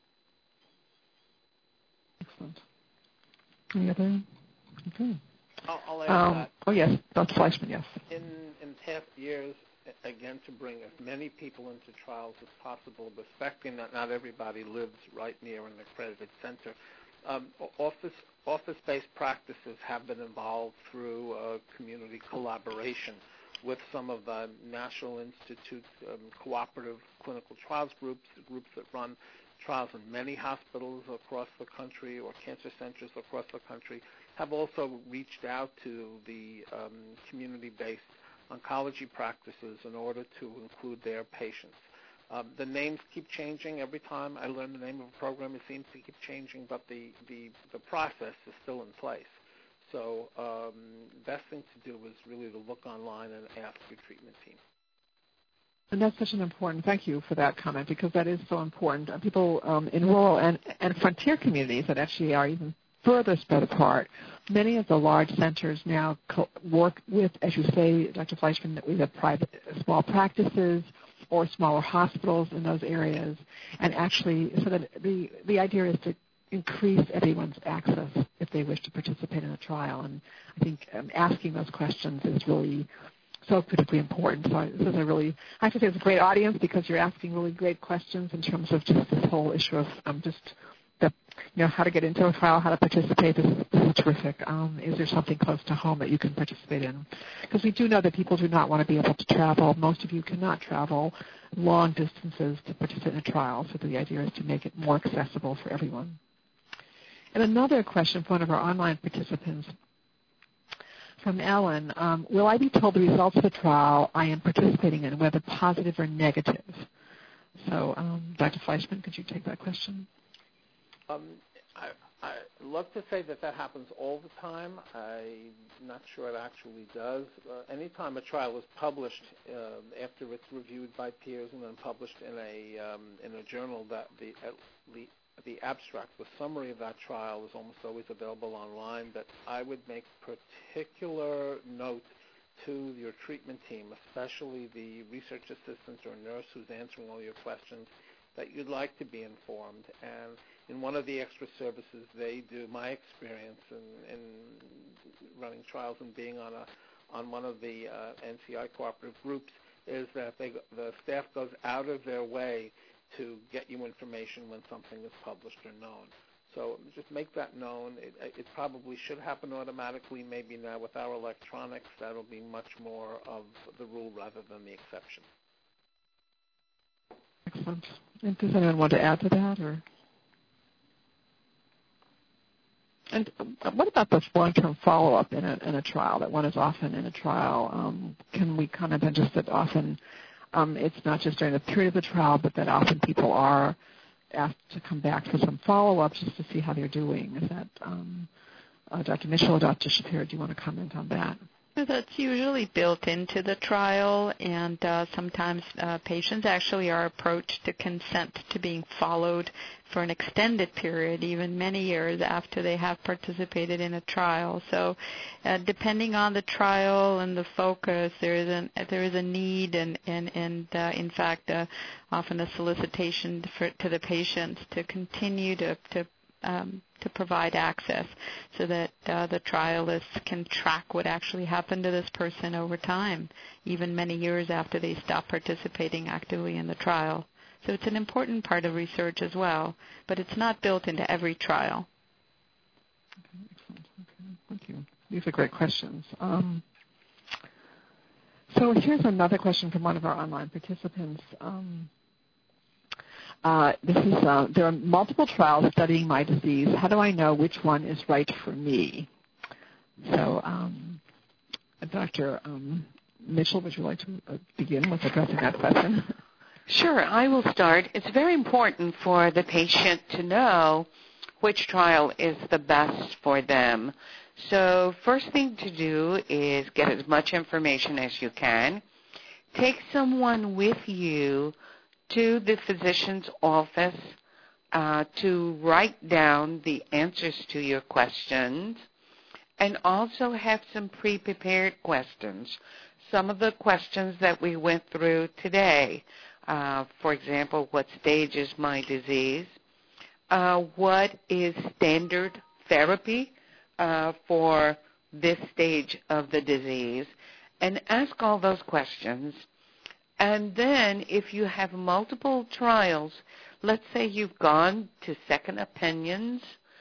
Excellent. Any other? Okay. I'll, I'll add Um, that. oh, yes, Doctor Fleischman, yes. In, in past years, again, to bring as many people into trials as possible, respecting that not everybody lives right near an accredited center, um, office, office-based practices have been involved through uh, community collaboration with some of the National Institute um, cooperative clinical trials groups, groups that run trials in many hospitals across the country or cancer centers across the country, have also reached out to the um, community-based oncology practices in order to include their patients. Um, the names keep changing every time I learn the name of a program. It seems to keep changing, but the, the, the process is still in place. So um, best thing to do is really to look online and ask your treatment team. And that's such an important, thank you for that comment, because that is so important. Uh, people um, in rural and, and frontier communities that actually are even further spread apart, many of the large centers now co- work with, as you say, Doctor Fleischman, that we have private small practices or smaller hospitals in those areas, and actually, so that the, the idea is to increase everyone's access if they wish to participate in a trial. And I think um, asking those questions is really so critically important. So I, this is a really, I have to say it's a great audience because you're asking really great questions in terms of just this whole issue of um, just the, you know, how to get into a trial, how to participate. This is, this is terrific. Um, is there something close to home that you can participate in? Because we do know that people do not want to be able to travel. Most of you cannot travel long distances to participate in a trial. So the idea is to make it more accessible for everyone. And another question from one of our online participants, from Ellen, um, will I be told the results of the trial I am participating in, whether positive or negative? So, um, Doctor Fleischman, could you take that question? Um, I, I love to say that that happens all the time. I'm not sure it actually does. Uh, anytime a trial is published, uh, after it's reviewed by peers and then published in a um, in a journal, that the, at least the abstract, the summary of that trial is almost always available online, but I would make particular note to your treatment team, especially the research assistant or nurse who's answering all your questions, that you'd like to be informed. And in one of the extra services they do, my experience in, in running trials and being on a on one of the uh, N C I cooperative groups, is that they, the staff goes out of their way to get you information when something is published or known. So just make that known. It, it probably should happen automatically. Maybe now with our electronics, that'll be much more of the rule rather than the exception. Excellent. And does anyone want to add to that? Or? And what about this long-term follow-up in a, in a trial, that one is often in a trial? Um, can we comment on just that often Um, it's not just during the period of the trial, but that often people are asked to come back for some follow-up just to see how they're doing. Is that, um, uh, Doctor Mitchell or Doctor Shapiro, do you want to comment on that? That's usually built into the trial, and uh, sometimes uh, patients actually are approached to consent to being followed for an extended period, even many years after they have participated in a trial. So uh, depending on the trial and the focus, there is, an, there is a need and, and, and uh, in fact, uh, often a solicitation for, to the patients to continue to, to Um, to provide access so that uh, the trialists can track what actually happened to this person over time, even many years after they stop participating actively in the trial. So it's an important part of research as well, but it's not built into every trial. Okay, excellent. Okay, thank you. These are great questions. Um, so here's another question from one of our online participants. Um, Uh, this is, uh, there are multiple trials studying my disease. How do I know which one is right for me? So, um, Doctor Um, Mitchell, would you like to uh, begin with addressing that question? Sure, I will start. It's very important for the patient to know which trial is the best for them. So first thing to do is get as much information as you can. Take someone with you to the physician's office uh, to write down the answers to your questions, and also have some pre-prepared questions. Some of the questions that we went through today, uh, for example, what stage is my disease? Uh, what is standard therapy uh, for this stage of the disease? And ask all those questions. And then if you have multiple trials, let's say you've gone to second opinions,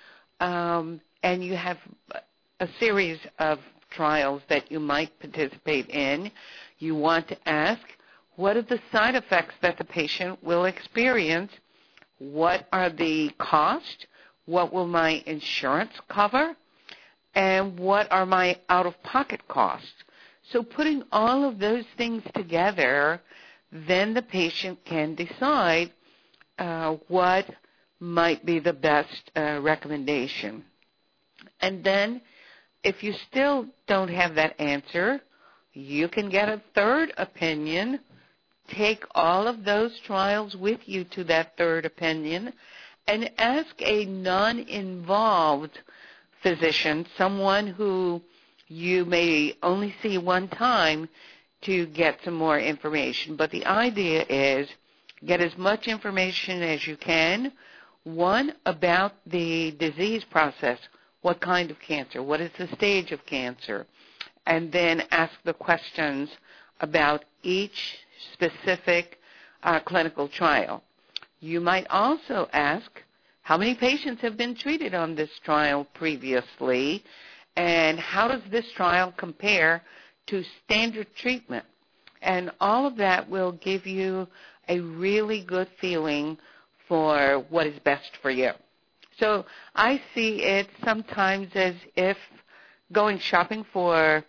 um, and you have a series of trials that you might participate in, you want to ask, what are the side effects that the patient will experience? What are the costs? What will my insurance cover? And what are my out-of-pocket costs? So putting all of those things together, then the patient can decide uh, what might be the best uh, recommendation. And then if you still don't have that answer, you can get a third opinion. Take all of those trials with you to that third opinion and ask a non-involved physician, someone who you may only see one time, to get some more information. But the idea is get as much information as you can, one, about the disease process. What kind of cancer? What is the stage of cancer? And then ask the questions about each specific uh, clinical trial. You might also ask, how many patients have been treated on this trial previously, and how does this trial compare to standard treatment? And all of that will give you a really good feeling for what is best for you. So I see it sometimes as if going shopping for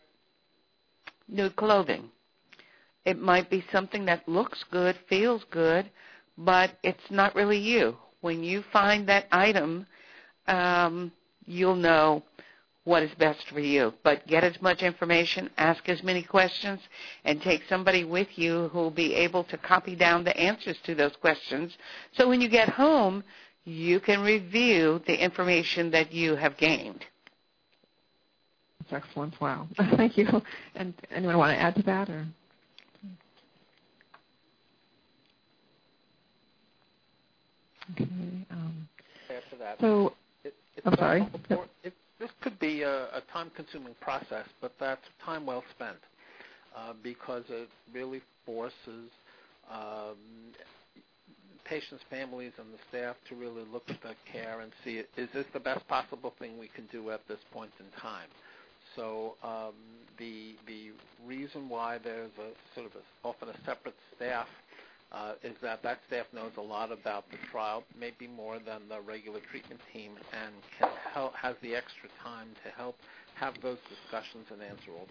new clothing. It might be something that looks good, feels good, but it's not really you. When you find that item, um, you'll know what is best for you. But get as much information, ask as many questions, and take somebody with you who will be able to copy down the answers to those questions. So when you get home, you can review the information that you have gained. That's excellent. Wow. Thank you. And anyone want to add to that? Or? Okay. Um, After that, so, it, it's I'm sorry. Yep. It, this could be a, a time-consuming process, but that's time well spent uh, because it really forces um, patients, families, and the staff to really look at the care and see, is this the best possible thing we can do at this point in time? So um, the the reason why there's a sort of a, often a separate staff uh, is that that staff knows a lot about the trial, maybe more than the regular treatment team, and can help, has the extra time to help have those discussions and answer all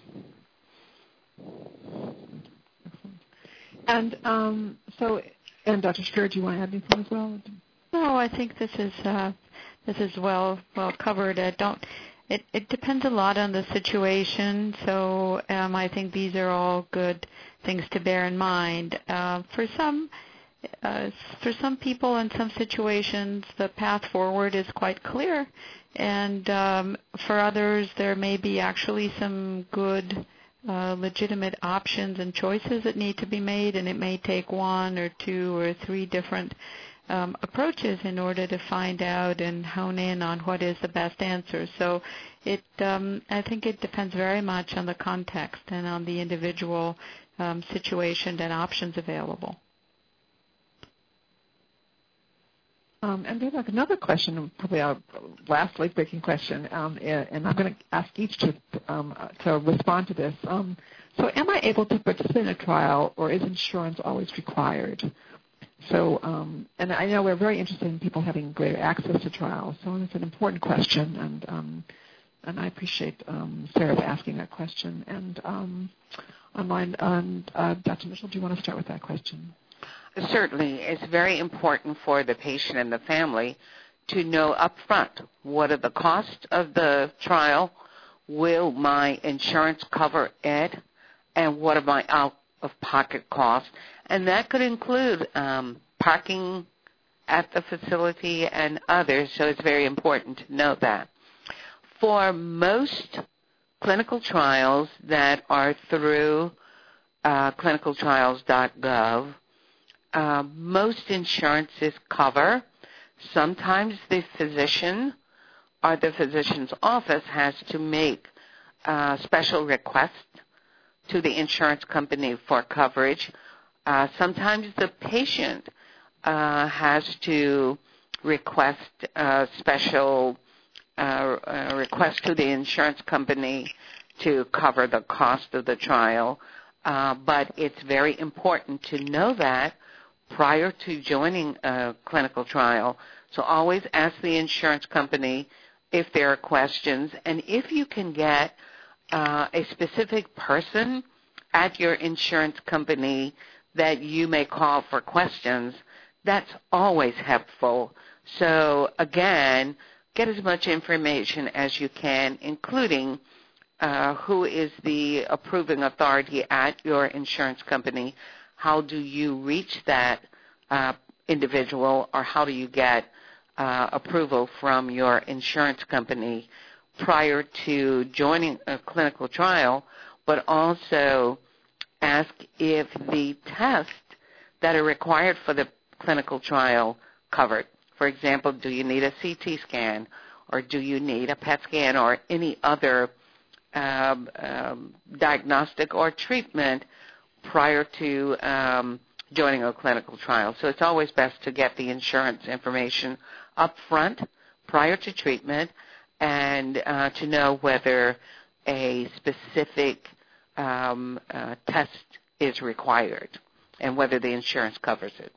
the questions. And um, so, and Doctor Stewart, do you want to add anything as well? No, I think this is uh, this is well well covered. I don't. It, it depends a lot on the situation, so um, I think these are all good things to bear in mind. Uh, for some, uh, for some people in some situations, the path forward is quite clear, and um, for others, there may be actually some good, uh, legitimate options and choices that need to be made, and it may take one or two or three different Um, approaches in order to find out and hone in on what is the best answer. So it, um, I think it depends very much on the context and on the individual um, situation and options available. Um, and there's like another question, probably our last late-breaking question, um, and I'm going to ask each to, um, to respond to this. Um, so am I able to participate in a trial, or is insurance always required? So, um, and I know we're very interested in people having greater access to trials, so it's an important question. And um, and I appreciate um, Sarah asking that question. And um, online, um, uh, Doctor Mitchell, do you want to start with that question? Certainly. It's very important for the patient and the family to know up front what are the costs of the trial, will my insurance cover it, and what are my out-of-pocket costs. And that could include um, parking at the facility and others, so it's very important to know that. For most clinical trials that are through uh, clinical trials dot gov, uh, most insurances cover. Sometimes the physician or the physician's office has to make uh, special requests to the insurance company for coverage. Uh, sometimes the patient uh, has to request a special uh, uh, request to the insurance company to cover the cost of the trial. Uh, but it's very important to know that prior to joining a clinical trial. So always ask the insurance company if there are questions. And if you can get uh, a specific person at your insurance company that you may call for questions, that's always helpful. So again, get as much information as you can, including uh, who is the approving authority at your insurance company. How do you reach that uh, individual, or how do you get uh, approval from your insurance company prior to joining a clinical trial, but also ask if the tests that are required for the clinical trial covered. For example, do you need a C T scan, or do you need a P E T scan, or any other um, um, diagnostic or treatment prior to um, joining a clinical trial. So it's always best to get the insurance information up front prior to treatment, and uh, to know whether a specific um, uh, test is required and whether the insurance covers it.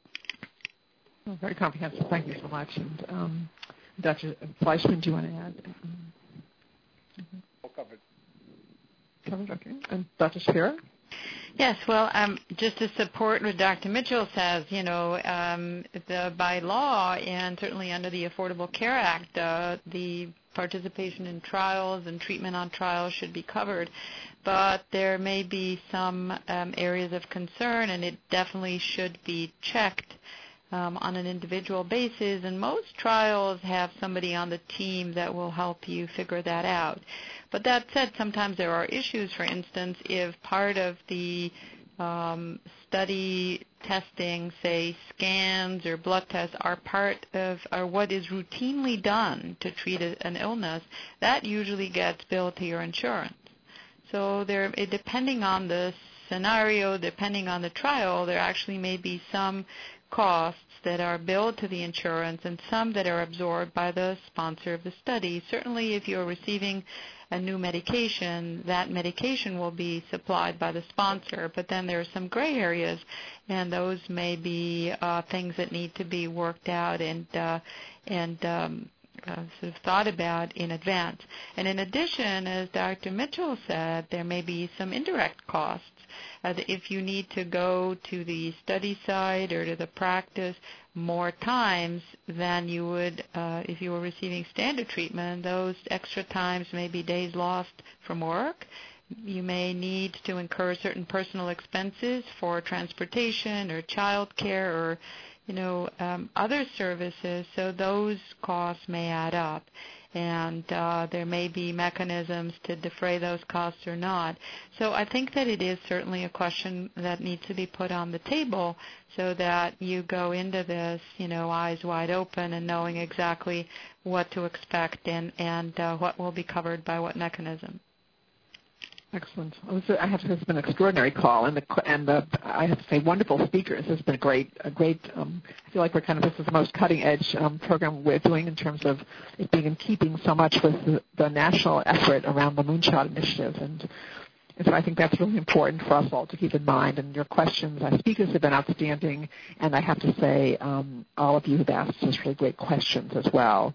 Oh, very comprehensive. Thank you so much. And um, Doctor Fleischman, do you want to add? Mm-hmm. All covered. Covered, okay. And Doctor Shapiro? Yes, well, um, just to support what Doctor Mitchell says, you know, um, the, by law and certainly under the Affordable Care Act, uh, the participation in trials and treatment on trials should be covered. But there may be some um, areas of concern, and it definitely should be checked um, on an individual basis. And most trials have somebody on the team that will help you figure that out. But that said, sometimes there are issues. For instance, if part of the um, study testing, say scans or blood tests, are part of or what is routinely done to treat a, an illness, that usually gets billed to your insurance. So there, it, depending on the scenario, depending on the trial, there actually may be some costs that are billed to the insurance and some that are absorbed by the sponsor of the study. Certainly if you're receiving a new medication, that medication will be supplied by the sponsor, but then there are some gray areas, and those may be uh, things that need to be worked out and uh, and um, uh, sort of thought about in advance. And in addition, as Doctor Mitchell said, there may be some indirect costs. Uh, if you need to go to the study site or to the practice more times than you would uh, if you were receiving standard treatment, those extra times may be days lost from work. You may need to incur certain personal expenses for transportation or child care or you know, um, other services, so those costs may add up. And uh, there may be mechanisms to defray those costs or not. So I think that it is certainly a question that needs to be put on the table so that you go into this, you know, eyes wide open and knowing exactly what to expect and, and uh, what will be covered by what mechanism. Excellent. I have to say it's been an extraordinary call, and the and the I have to say wonderful speakers. It's been a great, a great. Um, I feel like we're kind of this is the most cutting edge um, program we're doing in terms of it being in keeping so much with the, the national effort around the Moonshot Initiative, and, and so I think that's really important for us all to keep in mind. And your questions, our speakers have been outstanding, and I have to say um, all of you have asked us really great questions as well.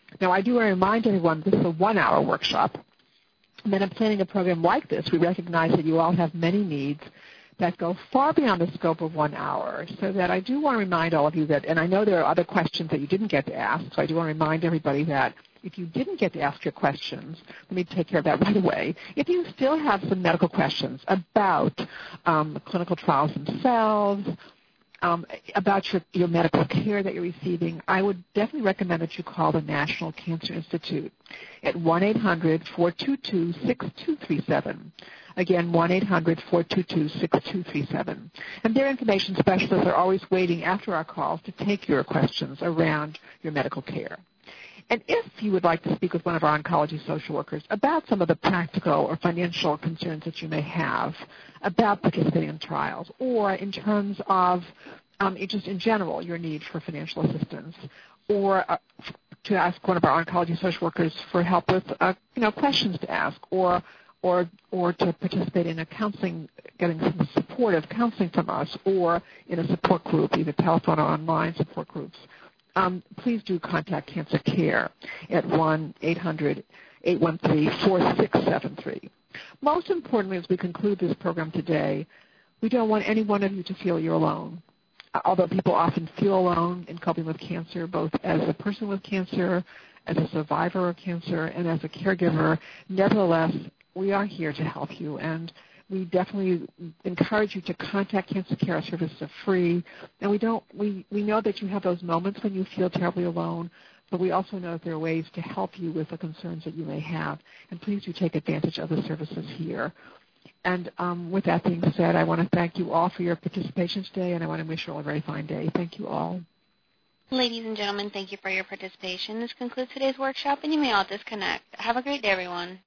Now, I do want to remind everyone this is a one-hour workshop. And then in planning a program like this, we recognize that you all have many needs that go far beyond the scope of one hour. So that I do want to remind all of you that, and I know there are other questions that you didn't get to ask, so I do want to remind everybody that if you didn't get to ask your questions, let me take care of that right away. If you still have some medical questions about um, the clinical trials themselves, um, about your, your medical care that you're receiving, I would definitely recommend that you call the National Cancer Institute at one eight hundred, four two two, six two three seven. Again, one eight hundred, four two two, six two three seven. And their information specialists are always waiting after our calls to take your questions around your medical care. And if you would like to speak with one of our oncology social workers about some of the practical or financial concerns that you may have about participating in trials, or in terms of um, just in general your need for financial assistance, or uh, to ask one of our oncology social workers for help with uh, you know questions to ask, or or or to participate in a counseling, getting some supportive counseling from us, or in a support group, either telephone or online support groups, um, please do contact Cancer Care at one eight hundred, eight one three, four six seven three. Most importantly, as we conclude this program today, we don't want any one of you to feel you're alone. Although people often feel alone in coping with cancer, both as a person with cancer, as a survivor of cancer, and as a caregiver, nevertheless, we are here to help you, and we definitely encourage you to contact Cancer Care. Our services are free, and we don't. We, we know that you have those moments when you feel terribly alone, but we also know that there are ways to help you with the concerns that you may have, and please do take advantage of the services here. And um, with that being said, I want to thank you all for your participation today, and I want to wish you all a very fine day. Thank you all. Ladies and gentlemen, thank you for your participation. This concludes today's workshop, and you may all disconnect. Have a great day, everyone.